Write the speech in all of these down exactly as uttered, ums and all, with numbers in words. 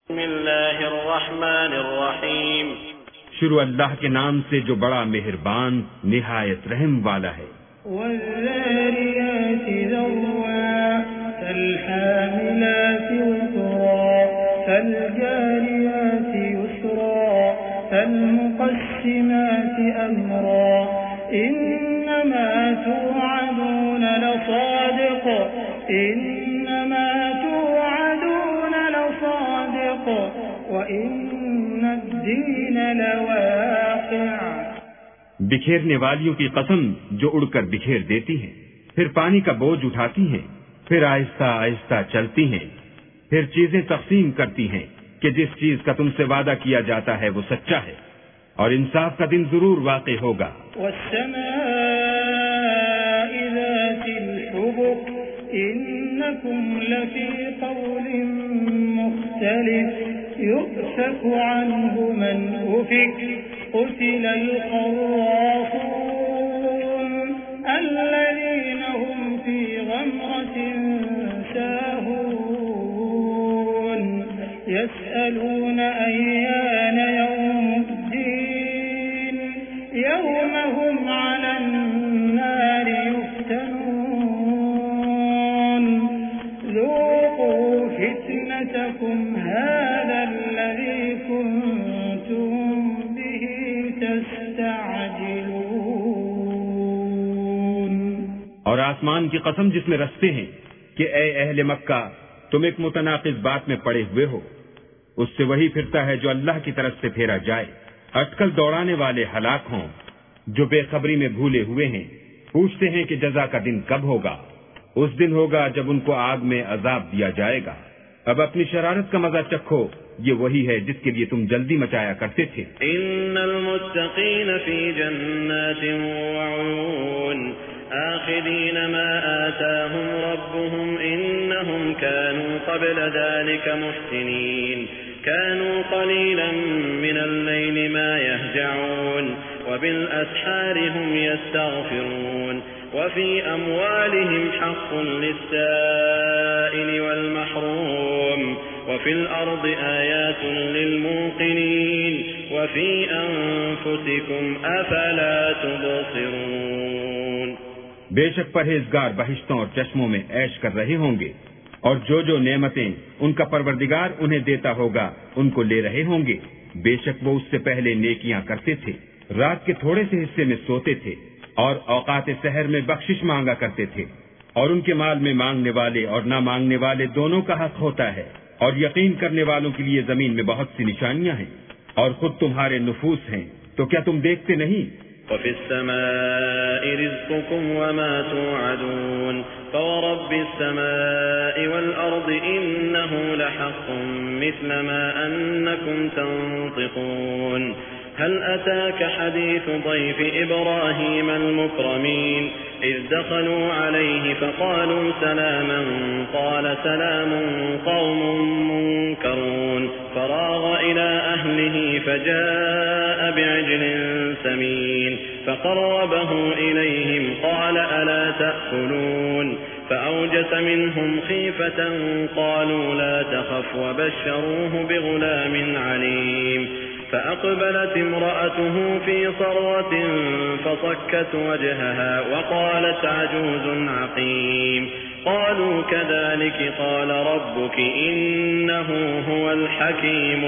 بسم اللہ الرحمن الرحیم، شروع اللہ کے نام سے جو بڑا مہربان نہایت رحم والا ہے۔ والذاريات ذروا فالحاملات وقرا فالجاريات يسرا فالمقسمات أمرا إنما توعدون لصادق إنما توعدون لصادق وإن الدين لواقع۔ بکھیرنے والیوں کی قسم جو اڑ کر بکھیر دیتی ہیں، پھر پانی کا بوجھ اٹھاتی ہیں، پھر آہستہ آہستہ چلتی ہیں، پھر چیزیں تقسیم کرتی ہیں کہ جس چیز کا تم سے وعدہ کیا جاتا ہے وہ سچا ہے، اور انصاف کا دن ضرور واقع ہوگا۔ والسماء ذات الحبك إنكم لفي قول مختلف يؤفك عنه من أفك قتل الخراصون الذين هم في غمرة ساهون يسألون أيان يوم الدين يوم هم على النار يفتنون ذوقوا فتنتكم هذا الذي كنتم به تستعجلون۔ اور آسمان کی قسم جس میں رستے ہیں کہ اے اہل مکہ تم ایک متناقض بات میں پڑے ہوئے ہو، اس سے وہی پھرتا ہے جو اللہ کی طرف سے پھیرا جائے۔ اٹکل دوڑانے والے ہلاک ہوں جو بے خبری میں بھولے ہوئے ہیں، پوچھتے ہیں کہ جزا کا دن کب ہوگا؟ اس دن ہوگا جب ان کو آگ میں عذاب دیا جائے گا۔ اب اپنی شرارت کا مزہ چکھو، یہ وہی ہے جس کے لیے تم جلدی مچایا کرتے تھے۔ ان المتقین فی جنات وعیون آخذین ما آتاهم ربهم انهم كانوا قبل ذلك محسنین كانوا قليلا من الليل ما يهجعون وبالأسحار هم يستغفرون وفي أموالهم حق للسائل والمحروم وفي الأرض آيات للموقنين وفي أنفسكم أفلا تبصرون۔ بے شک پرہیزگار بہشتوں اور چشموں میں عیش کر رہے ہوں گے، اور جو جو نعمتیں ان کا پروردگار انہیں دیتا ہوگا ان کو لے رہے ہوں گے۔ بے شک وہ اس سے پہلے نیکیاں کرتے تھے، رات کے تھوڑے سے حصے میں سوتے تھے، اور اوقات سحر میں بخشش مانگا کرتے تھے، اور ان کے مال میں مانگنے والے اور نہ مانگنے والے دونوں کا حق ہوتا ہے، اور یقین کرنے والوں کے لیے زمین میں بہت سی نشانیاں ہیں، اور خود تمہارے نفوس ہیں، تو کیا تم دیکھتے نہیں؟ وفي السماء رزقكم وما توعدون فورب السماء والأرض إنه لحق مثل ما أنكم تنطقون هل أتاك حديث ضيف إبراهيم المكرمين إذ دخلوا عليه فقالوا سلاما قال سلام قوم منكرون فراغ إلى أهله فجاء بعجل سمين فقربه إليهم قال ألا تأكلون فأوجس منهم خيفة قالوا لا تخف وبشروه بغلام عليم فأقبلت امرأته في صرة فصكت وجهها وقالت عجوز عقيم قالوا كذلك قال ربك إنه هو الحكيم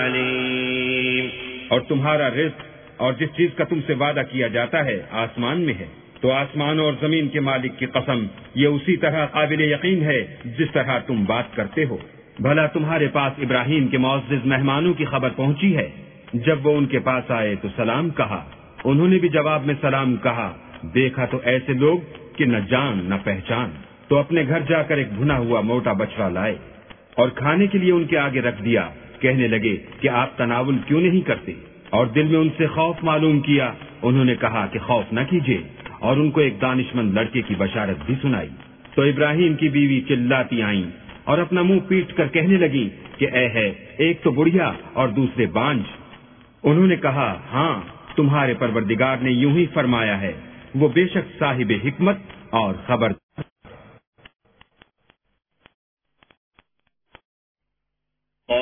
العليم۔ اور تمہارا رزق اور جس چیز کا تم سے وعدہ کیا جاتا ہے آسمان میں ہے، تو آسمان اور زمین کے مالک کی قسم یہ اسی طرح قابل یقین ہے جس طرح تم بات کرتے ہو۔ بھلا تمہارے پاس ابراہیم کے معزز مہمانوں کی خبر پہنچی ہے؟ جب وہ ان کے پاس آئے تو سلام کہا، انہوں نے بھی جواب میں سلام کہا۔ دیکھا تو ایسے لوگ کہ نہ جان نہ پہچان، تو اپنے گھر جا کر ایک بھنا ہوا موٹا بچڑا لائے اور کھانے کے لیے ان کے آگے رکھ دیا۔ کہنے لگے کہ آپ تناول کیوں نہیں کرتے؟ اور دل میں ان سے خوف معلوم کیا۔ انہوں نے کہا کہ خوف نہ کیجیے، اور ان کو ایک دانشمند لڑکے کی بشارت بھی سنائی۔ تو ابراہیم کی بیوی چلاتی آئیں اور اپنا منہ پیٹ کر کہنے لگی کہ اے ہے ایک تو بڑھیا اور دوسرے بانج۔ انہوں نے کہا ہاں تمہارے پروردگار نے یوں ہی فرمایا ہے، وہ بے شک صاحب حکمت اور خبر۔ قال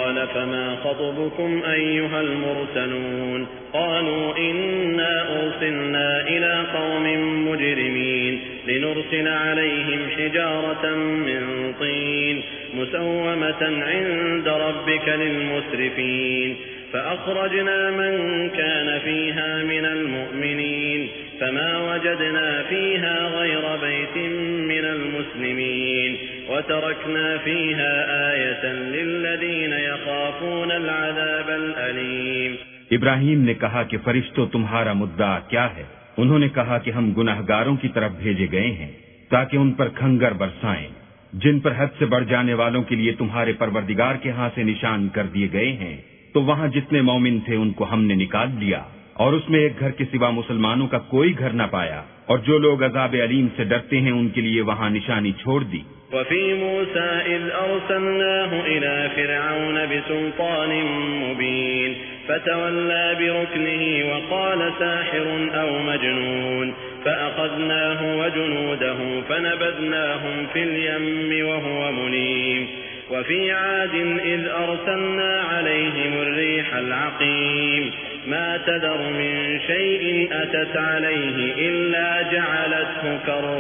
قال فما خطبكم أيها المرسلون قالوا إنا أرسلنا إلى قوم مجرمين لنرسل عليهم حجارة من طين مسومة عند ربك للمسرفين فأخرجنا من كان فيها من المؤمنين فما وجدنا فيها غير بيت من المسلمين وتركنا فيها آية للذين يخافون العذاب الأليم. ابراہیم نے کہا کہ فرشتوں تمہارا مدعا کیا ہے؟ انہوں نے کہا کہ ہم گناہگاروں کی طرف بھیجے گئے ہیں تاکہ ان پر کھنگر برسائیں جن پر حد سے بڑھ جانے والوں کے لیے تمہارے پروردگار کے ہاں سے نشان کر دیے گئے ہیں. تو وہاں جتنے مومن تھے ان کو ہم نے نکال لیا اور اس میں ایک گھر کے سوا مسلمانوں کا کوئی گھر نہ پایا، اور جو لوگ عذاب علیم سے ڈرتے ہیں ان کے لیے وہاں نشانی چھوڑ دی. وفي موسى إذ أرسلناه إلى فرعون بسلطان مبين فتولى بركنه وقال ساحر أو مجنون فأخذناه وجنوده فنبذناهم في اليم وهو مليم. وفي عاد إذ أرسلنا عليهم الريح العقيم ما تذر من شيء أتت عليه إلا جعلته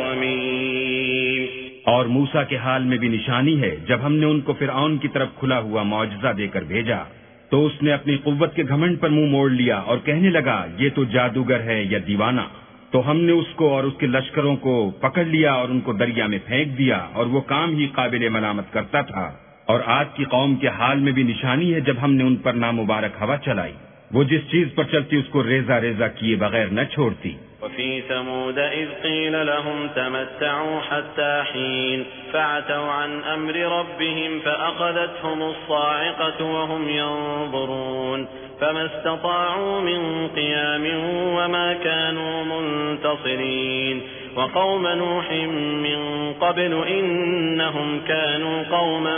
كالرميم. اور موسیٰ کے حال میں بھی نشانی ہے جب ہم نے ان کو فرعون کی طرف کھلا ہوا معجزہ دے کر بھیجا تو اس نے اپنی قوت کے گھمنڈ پر منہ موڑ لیا اور کہنے لگا یہ تو جادوگر ہے یا دیوانہ. تو ہم نے اس کو اور اس کے لشکروں کو پکڑ لیا اور ان کو دریا میں پھینک دیا اور وہ کام ہی قابل ملامت کرتا تھا. اور آج کی قوم کے حال میں بھی نشانی ہے جب ہم نے ان پر نامبارک ہوا چلائی، وہ جس چیز پر چلتی اس کو ریزہ ریزہ کیے بغیر نہ چھوڑتی. وفي ثمود إذ قيل لهم تمتعوا حتى حين فعتوا عن أمر ربهم فأخذتهم الصاعقة وهم ينظرون فما استطاعوا من قيام وما كانوا منتصرين. وقوم نوح من قبل إنهم كانوا قوما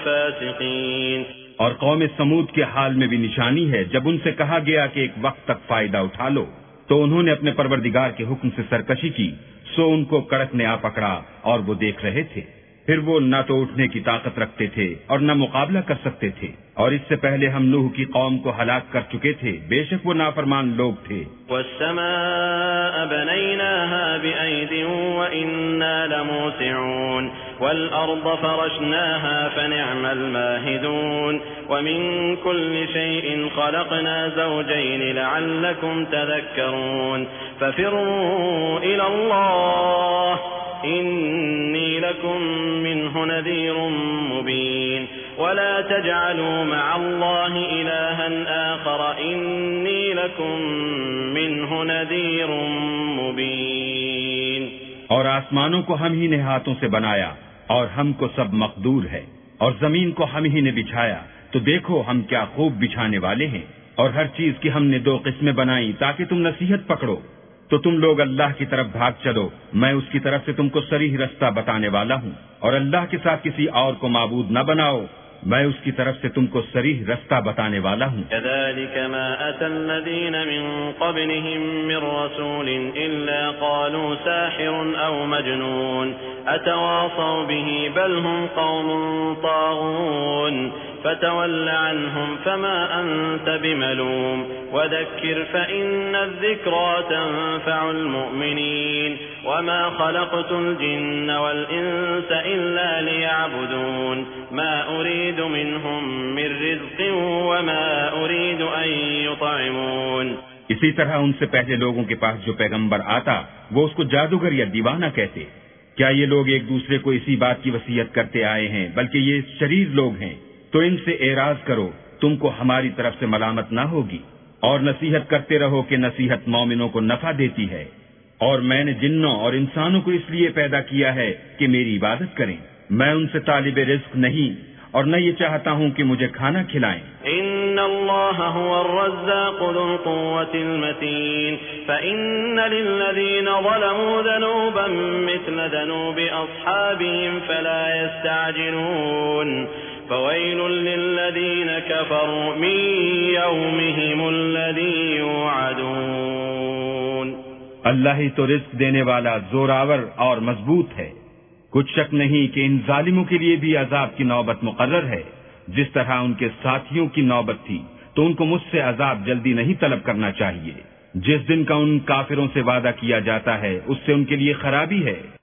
فاسقين. اور قوم سمود کے حال میں بھی نشانی ہے جب ان سے کہا گیا کہ ایک وقت تک فائدہ اٹھا لو تو انہوں نے اپنے پروردگار کے حکم سے سرکشی کی، سو ان کو کڑک نے آ پکڑا اور وہ دیکھ رہے تھے. پھر وہ نہ تو اٹھنے کی طاقت رکھتے تھے اور نہ مقابلہ کر سکتے تھے. اور اس سے پہلے ہم نوح کی قوم کو ہلاک کر چکے تھے، بے شک وہ نافرمان لوگ تھے. والسماء بنيناها بأيد وإنا لموسعون والأرض فرشناها فنعم الماهدون ومن كل شيء خلقنا زوجين لعلكم تذكرون ففروا إلى الله إني لكم منه نذير مبين ولا تجعلوا مع الله إلها آخر إني لكم منه نذير مبين. اور آسمانوں کو ہم ہی نے ہاتھوں سے بنایا اور ہم کو سب مقدور ہے، اور زمین کو ہم ہی نے بچھایا تو دیکھو ہم کیا خوب بچھانے والے ہیں. اور ہر چیز کی ہم نے دو قسمیں بنائی تاکہ تم نصیحت پکڑو. تو تم لوگ اللہ کی طرف بھاگ چلو، میں اس کی طرف سے تم کو صریح رستہ بتانے والا ہوں. اور اللہ کے ساتھ کسی اور کو معبود نہ بناؤ، میں اس کی طرف سے تم کو صریح رستہ بتانے والا ہوں. كذلك ما أتى الذين من قبلهم من رسول إلا قالوا ساحر أو مجنون أتواصوا به بل هم قوم طاغون فتول عنهم فما أنت بملوم وذكر فإن الذكرى تنفع المؤمنين وما خلقت الجن والإنس إلا ليعبدون ما أريد منهم من رزق وما أريد أن يطعمون. اسی طرح ان سے پہلے لوگوں کے پاس جو پیغمبر آتا وہ اس کو جادوگر یا دیوانہ کہتے. کیا یہ لوگ ایک دوسرے کو اسی بات کی وصیت کرتے آئے ہیں؟ بلکہ یہ شریر لوگ ہیں. تو ان سے اعراض کرو، تم کو ہماری طرف سے ملامت نہ ہوگی. اور نصیحت کرتے رہو کہ نصیحت مومنوں کو نفع دیتی ہے. اور میں نے جنوں اور انسانوں کو اس لیے پیدا کیا ہے کہ میری عبادت کریں. میں ان سے طالب رزق نہیں اور نہ یہ چاہتا ہوں کہ مجھے کھانا کھلائیں. ان اللہ هو الرزاق ذو القوة المتين فإن للذين ظلموا ذنوبا مثل ذنوب أصحابهم فلا يستعجلون فويل للذين كفروا من يومهم الذي يوعدون. اللہ ہی تو رزق دینے والا زوراور اور مضبوط ہے. کچھ شک نہیں کہ ان ظالموں کے لیے بھی عذاب کی نوبت مقرر ہے جس طرح ان کے ساتھیوں کی نوبت تھی تو ان کو مجھ سے عذاب جلدی نہیں طلب کرنا چاہیے۔ جس دن کا ان کافروں سے وعدہ کیا جاتا ہے اس سے ان کے لیے خرابی ہے۔